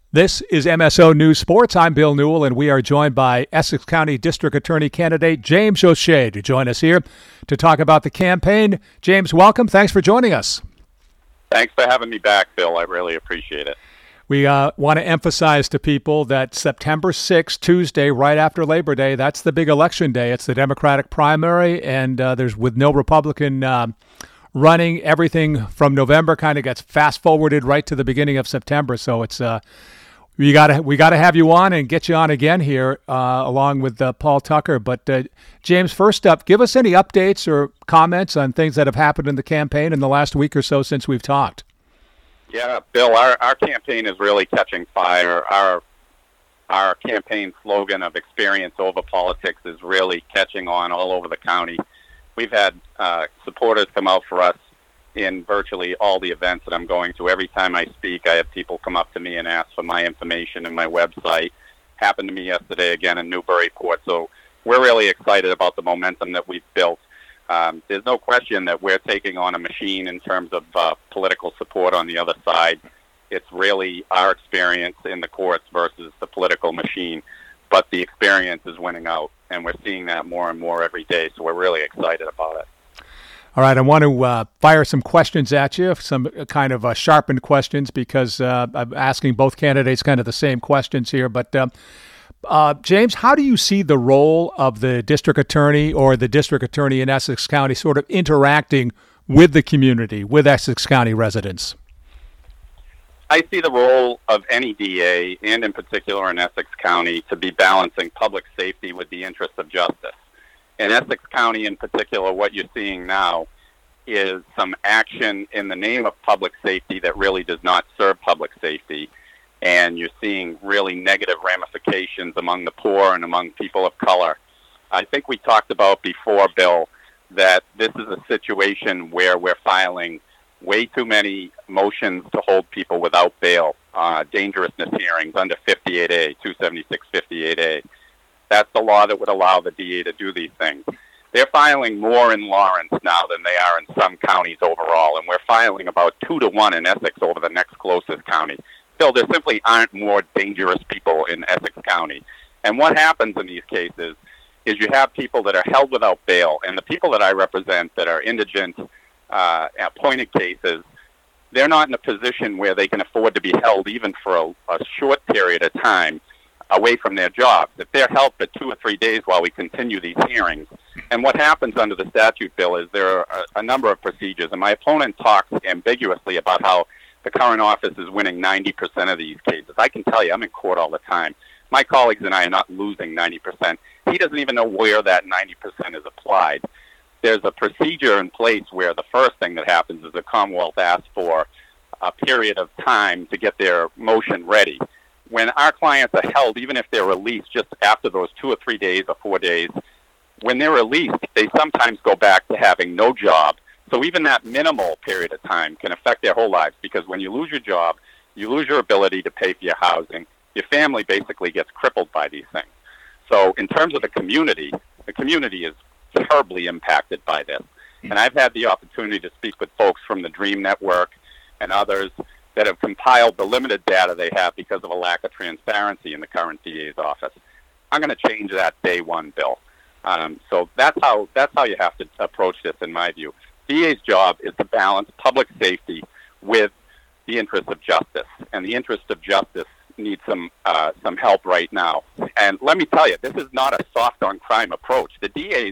This is MSO News Sports. I'm Bill Newell, and we are joined by Essex County District Attorney candidate James O'Shea to join us here to talk about the campaign. James, welcome. Thanks for joining us. Thanks for having me back, Bill. I really appreciate it. We want to emphasize to people that September 6th, Tuesday, right after Labor Day, that's the big election day. It's the Democratic primary, and there's with no Republican running. Everything from November kind of gets fast-forwarded right to the beginning of September. So it's we gotta have you on and get you on again here, along with Paul Tucker. But James, first up, give us any updates or comments on things that have happened in the campaign in the last week or so since we've talked. Yeah, Bill, our campaign is really catching fire. Our campaign slogan of experience over politics is really catching on all over the county. We've had supporters come out for us in virtually all the events that I'm going to. Every time I speak, I have people come up to me and ask for my information and my website. Happened to me yesterday again in Newburyport. So we're really excited about the momentum that we've built. There's no question that we're taking on a machine in terms of political support on the other side. It's really our experience in the courts versus the political machine. But the experience is winning out, and we're seeing that more and more every day. So we're really excited about it. All right, I want to fire some questions at you, some kind of sharpened questions, because I'm asking both candidates kind of the same questions here. But James, how do you see the role of the district attorney or the district attorney in Essex County sort of interacting with the community, with Essex County residents? I see the role of any DA, and in particular in Essex County, to be balancing public safety with the interests of justice. In Essex County in particular, what you're seeing now is some action in the name of public safety that really does not serve public safety. And you're seeing really negative ramifications among the poor and among people of color. I think we talked about before, Bill, that this is a situation where we're filing way too many motions to hold people without bail, dangerousness hearings under 58A, 276-58A. That's the law that would allow the DA to do these things. They're filing more in Lawrence now than they are in some counties overall, and we're filing about 2-to-1 in Essex over the next closest county. Still, there simply aren't more dangerous people in Essex County. And what happens in these cases is you have people that are held without bail, and the people that I represent that are indigent, appointed cases, they're not in a position where they can afford to be held even for a short period of time away from their jobs. If they're held for 2 or 3 days while we continue these hearings, and what happens under the statute, Bill, is there are a number of procedures, and my opponent talks ambiguously about how the current office is winning 90% of these cases. I can tell you, I'm in court all the time. My colleagues and I are not losing 90%. He doesn't even know where that 90% is applied. There's a procedure in place where the first thing that happens is the Commonwealth asks for a period of time to get their motion ready. When our clients are held, even if they're released just after those 2 or 3 days or 4 days, when they're released, they sometimes go back to having no job. So even that minimal period of time can affect their whole lives, because when you lose your job, you lose your ability to pay for your housing. Your family basically gets crippled by these things. So in terms of the community is terribly impacted by this. And I've had the opportunity to speak with folks from the DREAM Network and others that have compiled the limited data they have because of a lack of transparency in the current DA's office. I'm going to change that day one, Bill. So that's how you have to approach this, in my view. DA's job is to balance public safety with the interest of justice, and the interest of justice needs some help right now. And let me tell you, this is not a soft on crime approach. The DA's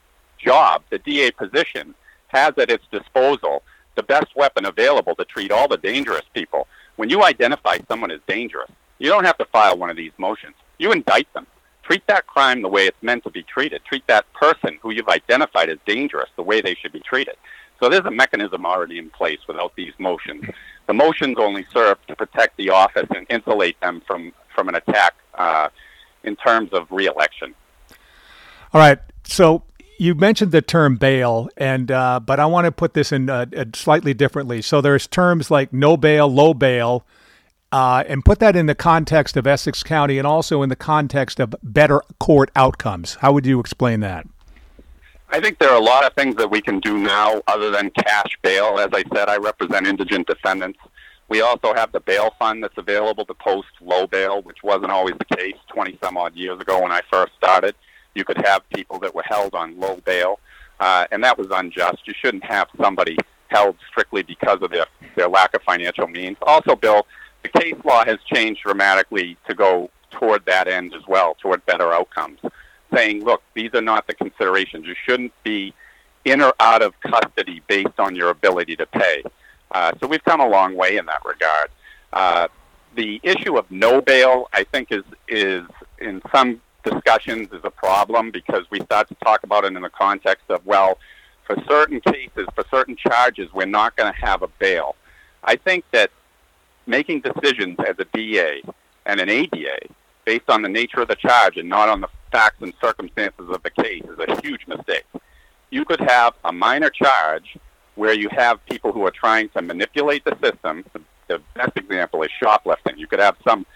job, the DA position, has at its disposal the best weapon available to treat all the dangerous people. When you identify someone as dangerous, you don't have to file one of these motions. You indict them. Treat that crime the way it's meant to be treated. Treat that person who you've identified as dangerous the way they should be treated. So there's a mechanism already in place without these motions. The motions only serve to protect the office and insulate them from an attack in terms of re-election. All right. So you mentioned the term bail, and but I want to put this in slightly differently. So there's terms like no bail, low bail, and put that in the context of Essex County and also in the context of better court outcomes. How would you explain that? I think there are a lot of things that we can do now other than cash bail. As I said, I represent indigent defendants. We also have the bail fund that's available to post low bail, which wasn't always the case 20-some-odd years ago when I first started. You could have people that were held on low bail, and that was unjust. You shouldn't have somebody held strictly because of their lack of financial means. Also, Bill, the case law has changed dramatically to go toward that end as well, toward better outcomes, saying, look, these are not the considerations. You shouldn't be in or out of custody based on your ability to pay. So we've come a long way in that regard. The issue of no bail, I think, is in some discussions is a problem because we start to talk about it in the context of, well, for certain cases, for certain charges, we're not going to have a bail. I think that making decisions as a DA and an ADA based on the nature of the charge and not on the facts and circumstances of the case is a huge mistake. You could have a minor charge where you have people who are trying to manipulate the system. The best example is shoplifting. You could have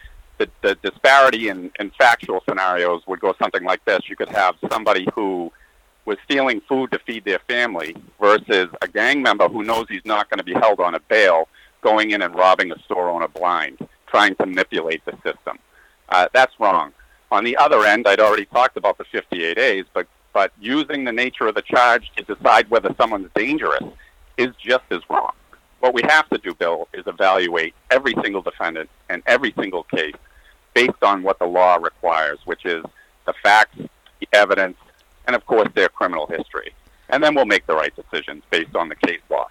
the disparity in factual scenarios would go something like this. You could have somebody who was stealing food to feed their family versus a gang member who knows he's not going to be held on a bail going in and robbing a store owner blind, trying to manipulate the system. That's wrong. On the other end, I'd already talked about the 58As, but using the nature of the charge to decide whether someone's dangerous is just as wrong. What we have to do, Bill, is evaluate every single defendant and every single case based on what the law requires, which is the facts, the evidence, and, of course, their criminal history. And then we'll make the right decisions based on the case law.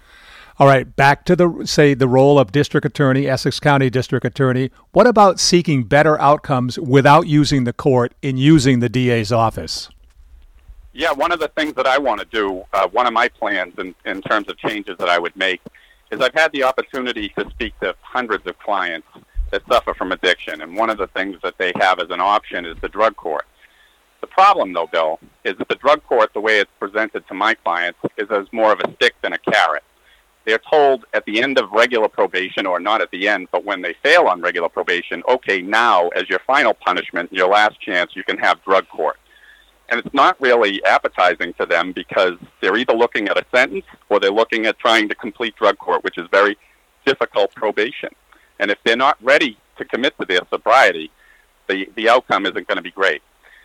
All right, back to the role of district attorney, Essex County district attorney. What about seeking better outcomes without using the court in using the DA's office? Yeah, one of the things that I want to do, one of my plans in terms of changes that I would make, is I've had the opportunity to speak to hundreds of clients that suffer from addiction, and one of the things that they have as an option is the drug court. The problem, though, Bill, is that the drug court, the way it's presented to my clients, is as more of a stick than a carrot. They're told at the end of regular probation, or not at the end, but when they fail on regular probation, okay, now, as your final punishment, your last chance, you can have drug court. And it's not really appetizing to them because they're either looking at a sentence or they're looking at trying to complete drug court, which is very difficult probation. And if they're not ready to commit to their sobriety, the outcome isn't going to be great.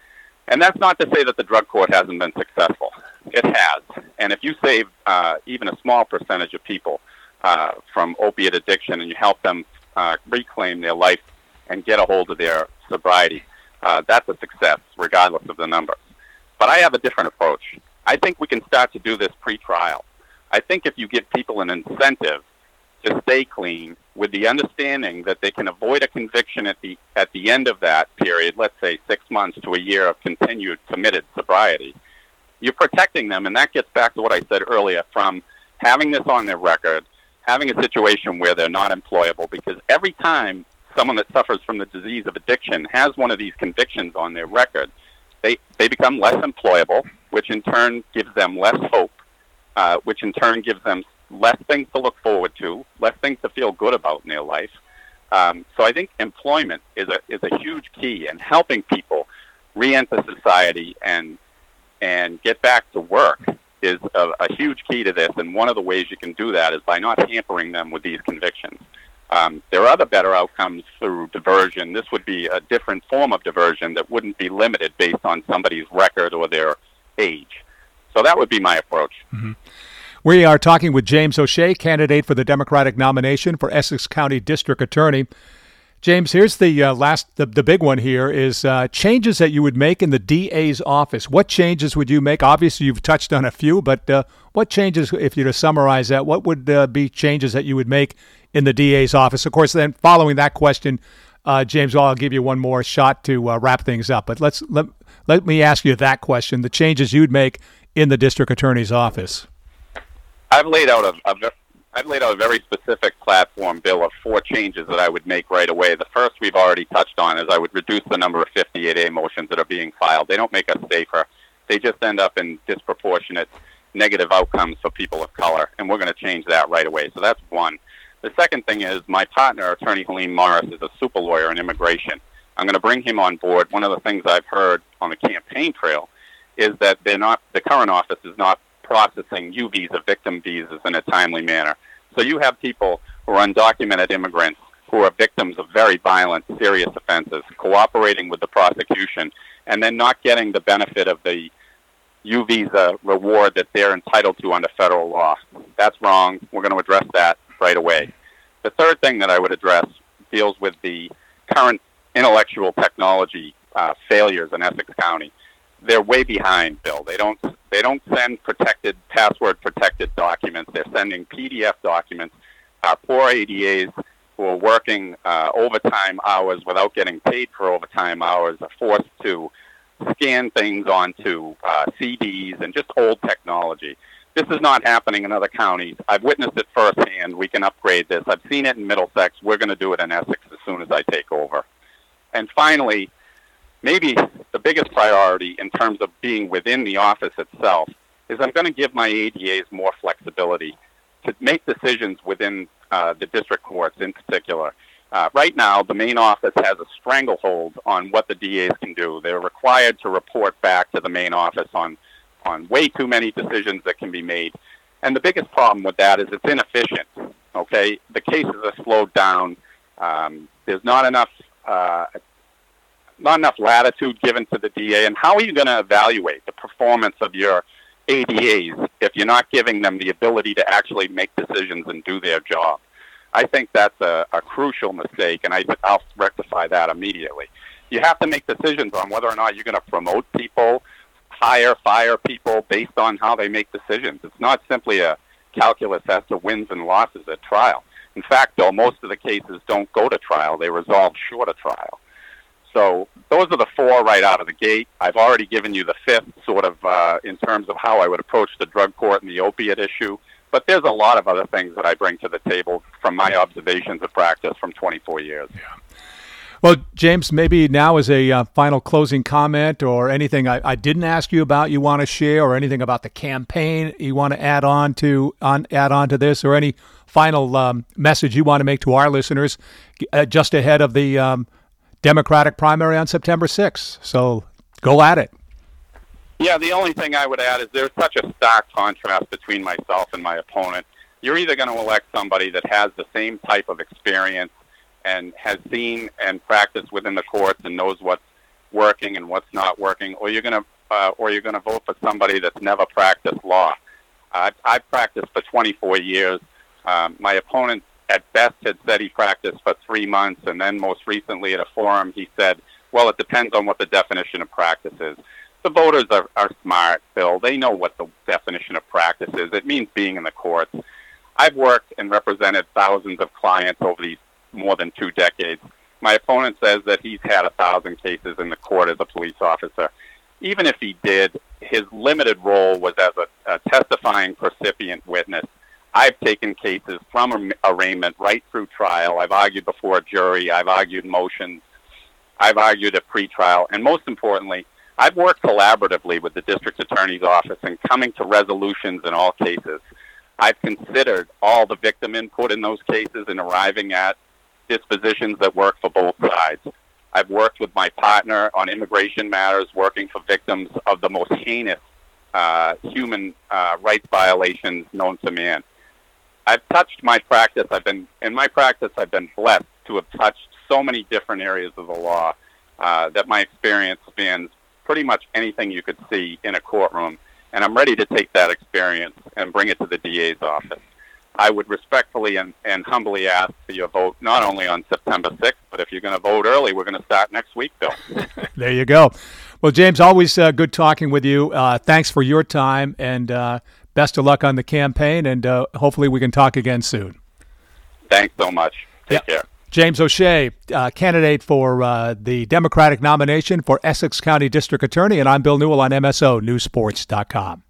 And that's not to say that the drug court hasn't been successful. It has. And if you save even a small percentage of people from opiate addiction and you help them reclaim their life and get a hold of their sobriety, that's a success, regardless of the number. But I have a different approach. I think we can start to do this pre-trial. I think if you give people an incentive to stay clean with the understanding that they can avoid a conviction at the end of that period, let's say 6 months to a year of continued committed sobriety, you're protecting them, and that gets back to what I said earlier, from having this on their record, having a situation where they're not employable, because every time someone that suffers from the disease of addiction has one of these convictions on their record, they become less employable, which in turn gives them less hope, which in turn gives them less things to look forward to, less things to feel good about in their life. So I think employment is a huge key, and helping people re-enter society and get back to work is a huge key to this, and one of the ways you can do that is by not hampering them with these convictions. There are other better outcomes through diversion. This would be a different form of diversion that wouldn't be limited based on somebody's record or their age. So that would be my approach. Mm-hmm. We are talking with James O'Shea, candidate for the Democratic nomination for Essex County District Attorney. James, here's the big one here is changes that you would make in the DA's office. What changes would you make? Obviously, you've touched on a few, but what changes, if you were to summarize that, what would be changes that you would make in the DA's office? Of course, then following that question, James, I'll give you one more shot to wrap things up. But let me ask you that question, the changes you'd make in the district attorney's office. I've laid out a very specific platform, Bill, of 4 changes that I would make right away. The first we've already touched on is I would reduce the number of 58A motions that are being filed. They don't make us safer. They just end up in disproportionate negative outcomes for people of color, and we're going to change that right away. So that's one. The second thing is my partner, Attorney Helene Morris, is a super lawyer in immigration. I'm going to bring him on board. One of the things I've heard on the campaign trail is that the current office is not processing U visa, victim visas in a timely manner. So you have people who are undocumented immigrants who are victims of very violent, serious offenses, cooperating with the prosecution, and then not getting the benefit of the U-Visa reward that they're entitled to under federal law. That's wrong. We're going to address that right away. The third thing that I would address deals with the current intellectual technology failures in Essex County. They're way behind, Bill. They don't send password-protected documents. They're sending PDF documents. Our poor ADAs who are working overtime hours without getting paid for overtime hours are forced to scan things onto CDs and just old technology. This is not happening in other counties. I've witnessed it firsthand. We can upgrade this. I've seen it in Middlesex. We're going to do it in Essex as soon as I take over. And finally, maybe the biggest priority in terms of being within the office itself is I'm going to give my ADAs more flexibility to make decisions within the district courts in particular. Right now, the main office has a stranglehold on what the DAs can do. They're required to report back to the main office on way too many decisions that can be made. And the biggest problem with that is it's inefficient, okay? The cases are slowed down. There's not enough latitude given to the DA. And how are you going to evaluate the performance of your ADAs if you're not giving them the ability to actually make decisions and do their job? I think that's a crucial mistake, and I'll rectify that immediately. You have to make decisions on whether or not you're going to promote people, fire people based on how they make decisions. It's not simply a calculus as to wins and losses at trial. In fact, though, most of the cases don't go to trial. They resolve short of trial. So those are the four right out of the gate. I've already given you the fifth, sort of in terms of how I would approach the drug court and the opiate issue. But there's a lot of other things that I bring to the table from my observations of practice from 24 years. Yeah. Well, James, maybe now as a final closing comment or anything I didn't ask you about you want to share, or anything about the campaign you want to add on to this, or any final message you want to make to our listeners just ahead of the Democratic primary on September 6th. So go at it. Yeah, the only thing I would add is there's such a stark contrast between myself and my opponent. You're either going to elect somebody that has the same type of experience and has seen and practiced within the courts and knows what's working and what's not working, or you're going to vote for somebody that's never practiced law. I've practiced for 24 years. My opponent at best had said he practiced for 3 months, and then most recently at a forum he said, well, it depends on what the definition of practice is. The voters are smart, Bill. They know what the definition of practice is. It means being in the courts. I've worked and represented thousands of clients over these more than 2 decades. My opponent says that he's had 1,000 cases in the court as a police officer. Even if he did, his limited role was as a testifying percipient witness. I've taken cases from arraignment right through trial. I've argued before a jury. I've argued motions. I've argued at pretrial. And most importantly, I've worked collaboratively with the district attorney's office in coming to resolutions in all cases. I've considered all the victim input in those cases and arriving at dispositions that work for both sides. I've worked with my partner on immigration matters, working for victims of the most heinous human rights violations known to man. I've touched my practice. I've been blessed to have touched so many different areas of the law that my experience spans pretty much anything you could see in a courtroom, and I'm ready to take that experience and bring it to the DA's office. I would respectfully and humbly ask for your vote, not only on September 6th, but if you're going to vote early, we're going to start next week, Bill. There you go. Well, James, always good talking with you. Thanks for your time, and best of luck on the campaign, and hopefully we can talk again soon. Thanks so much. Take care. James O'Shea, candidate for the Democratic nomination for Essex County District Attorney, and I'm Bill Newell on MSO Newsports.com.